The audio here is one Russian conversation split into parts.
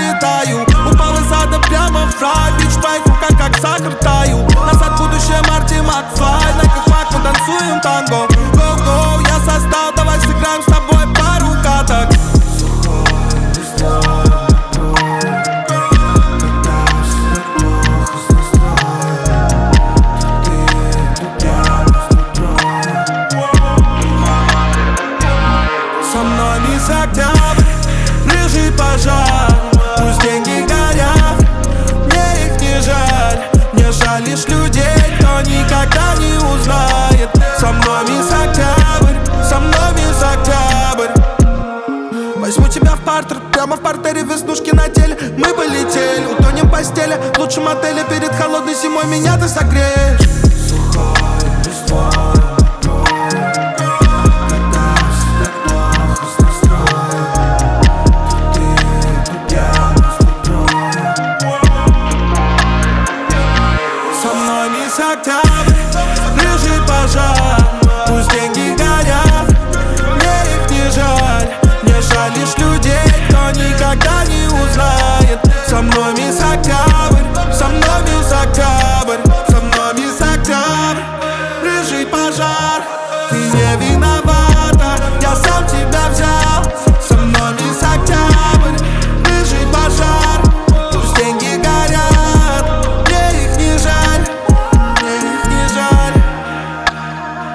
улетаю. Упал из ада прямо в рай. Бич в твоих руках как сахар таю. Назад в будущее Марти Макфлай. На как мак мы танцуем танго. Go-go, я создал, давай сыграем с тобой пару каток. Со мной мисс Октябрь, рыжий пожар. Пусть деньги горят, мне их не жаль. Мне жаль лишь людей, кто никогда не узнает. Со мной мисс Октябрь, со мной мисс Октябрь. Возьму тебя в партер, прямо в партере, веснушки на теле. Мы полетели, утонем в постели. В лучшем отеле перед холодной зимой меня ты согреешь. Сухая листва. Октябрь, рыжий пожар. Пусть деньги горят, мне их не жаль. Мне жаль лишь людей, кто никогда не узнает. Со мной мисс Октябрь, со мной мисс Октябрь, со мной мисс Октябрь, рыжий пожар. Ты не виновата, я сам тебя взял. Со мной мисс Октябрь, рыжий пожар. Пусть деньги горят, мне их не жаль.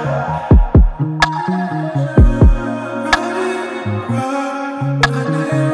Running